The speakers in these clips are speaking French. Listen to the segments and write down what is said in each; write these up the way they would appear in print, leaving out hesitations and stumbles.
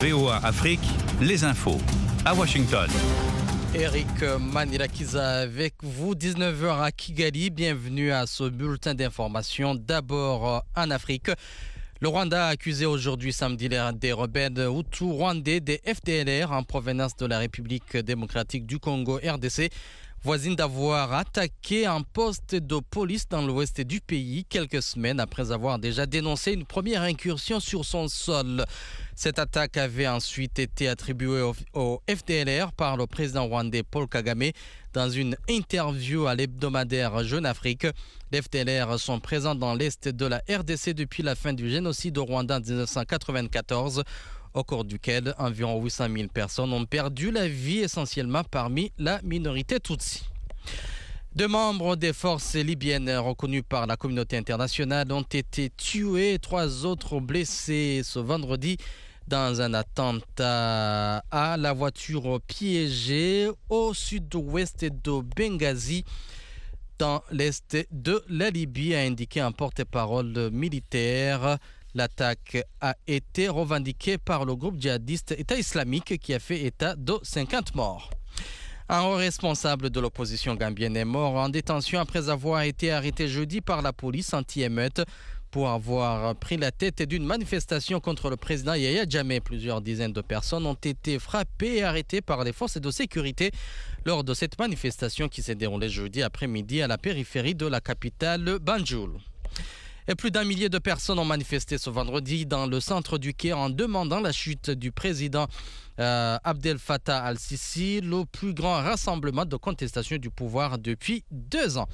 VOA Afrique, les infos. À Washington. Eric Manilakiza avec vous, 19h à Kigali. Bienvenue à ce bulletin d'information. D'abord en Afrique. Le Rwanda a accusé aujourd'hui samedi des rebelles Hutus rwandais des FDLR en provenance de la République démocratique du Congo RDC, voisine d'avoir attaqué un poste de police dans l'ouest du pays quelques semaines après avoir déjà dénoncé une première incursion sur son sol. Cette attaque avait ensuite été attribuée au FDLR par le président rwandais Paul Kagame dans une interview à l'hebdomadaire Jeune Afrique. Les FDLR sont présents dans l'est de la RDC depuis la fin du génocide au Rwanda en 1994, au cours duquel environ 800 000 personnes ont perdu la vie, essentiellement parmi la minorité Tutsi. Deux membres des forces libyennes reconnus par la communauté internationale ont été tués et 3 autres blessés ce vendredi dans un attentat à la voiture piégée au sud-ouest de Benghazi, dans l'est de la Libye, a indiqué un porte-parole militaire. L'attaque a été revendiquée par le groupe djihadiste État islamique qui a fait état de 50 morts. Un haut responsable de l'opposition gambienne est mort en détention après avoir été arrêté jeudi par la police anti-émeute pour avoir pris la tête d'une manifestation contre le président Yahya Jammeh. Plusieurs dizaines de personnes ont été frappées et arrêtées par les forces de sécurité lors de cette manifestation qui s'est déroulée jeudi après-midi à la périphérie de la capitale Banjul. Et plus d'1 millier de personnes ont manifesté ce vendredi dans le centre du Caire en demandant la chute du président Abdel Fattah al-Sisi, le plus grand rassemblement de contestation du pouvoir depuis 2 ans.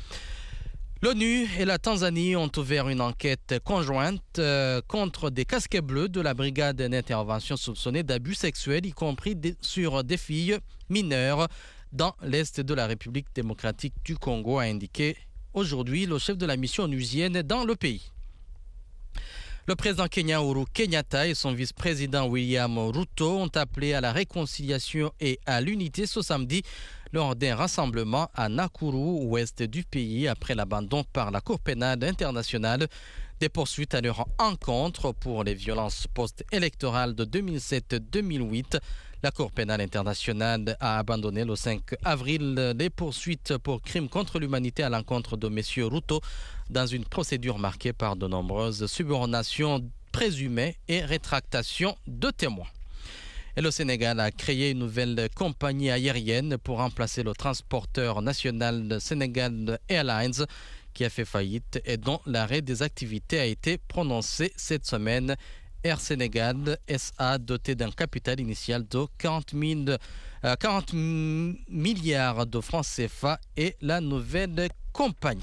L'ONU et la Tanzanie ont ouvert une enquête conjointe contre des casquets bleus de la brigade d'intervention soupçonnée d'abus sexuels, y compris sur des filles mineures dans l'est de la République démocratique du Congo, a indiqué aujourd'hui le chef de la mission onusienne dans le pays. Le président kenyan Uhuru Kenyatta et son vice-président William Ruto ont appelé à la réconciliation et à l'unité ce samedi lors d'un rassemblement à Nakuru, ouest du pays, après l'abandon par la Cour pénale internationale des poursuites à leur encontre pour les violences post-électorales de 2007-2008. La Cour pénale internationale a abandonné le 5 avril les poursuites pour crimes contre l'humanité à l'encontre de M. Ruto dans une procédure marquée par de nombreuses subornations présumées et rétractations de témoins. Et le Sénégal a créé une nouvelle compagnie aérienne pour remplacer le transporteur national Sénégal Airlines qui a fait faillite et dont l'arrêt des activités a été prononcé cette semaine. Air Sénégal SA, doté d'un capital initial de 40 milliards de francs CFA, est la nouvelle compagnie.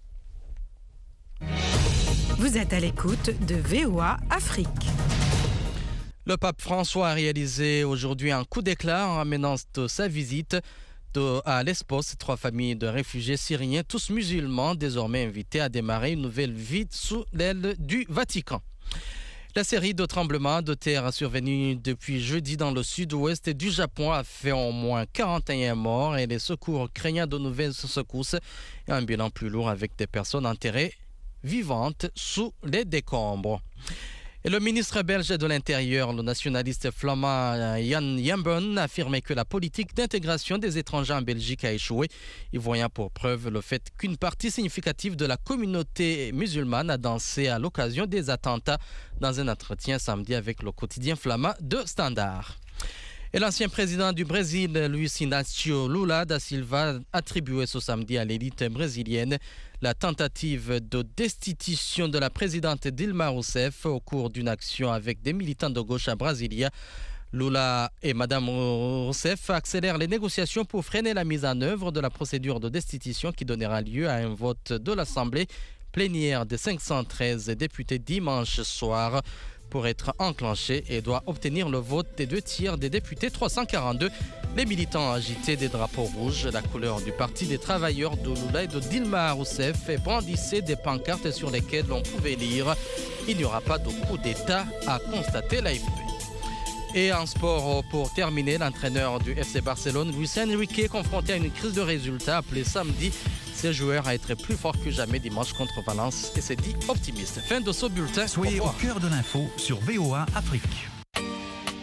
Vous êtes à l'écoute de VOA Afrique. Le pape François a réalisé aujourd'hui un coup d'éclat en ramenant de sa visite à Lesbos 3 familles de réfugiés syriens, tous musulmans, désormais invités à démarrer une nouvelle vie sous l'aile du Vatican. La série de tremblements de terre survenus depuis jeudi dans le sud-ouest du Japon a fait au moins 41 morts et les secours craignant de nouvelles secousses et un bilan plus lourd avec des personnes enterrées vivantes sous les décombres. Et le ministre belge de l'Intérieur, le nationaliste flamand Jan Jambon, a affirmé que la politique d'intégration des étrangers en Belgique a échoué, y voyant pour preuve le fait qu'une partie significative de la communauté musulmane a dansé à l'occasion des attentats dans un entretien samedi avec le quotidien flamand de Standard. Et l'ancien président du Brésil, Luiz Inácio Lula da Silva, attribué ce samedi à l'élite brésilienne la tentative de destitution de la présidente Dilma Rousseff au cours d'une action avec des militants de gauche à Brasilia. Lula et Mme Rousseff accélèrent les négociations pour freiner la mise en œuvre de la procédure de destitution qui donnera lieu à un vote de l'Assemblée plénière des 513 députés dimanche soir pour être enclenché et doit obtenir le vote des 2/3 des députés 342. Les militants agitaient des drapeaux rouges, la couleur du Parti des travailleurs de Lula et de Dilma Rousseff, et brandissaient des pancartes sur lesquelles on pouvait lire « Il n'y aura pas de coup d'État », a constaté l'AFP. Et en sport, pour terminer, l'entraîneur du FC Barcelone, Luis Enrique, confronté à une crise de résultats, appelé samedi ses joueurs à être plus forts que jamais dimanche contre Valence et s'est dit optimiste. Fin de ce bulletin. Soyez au cœur de l'info sur VOA Afrique.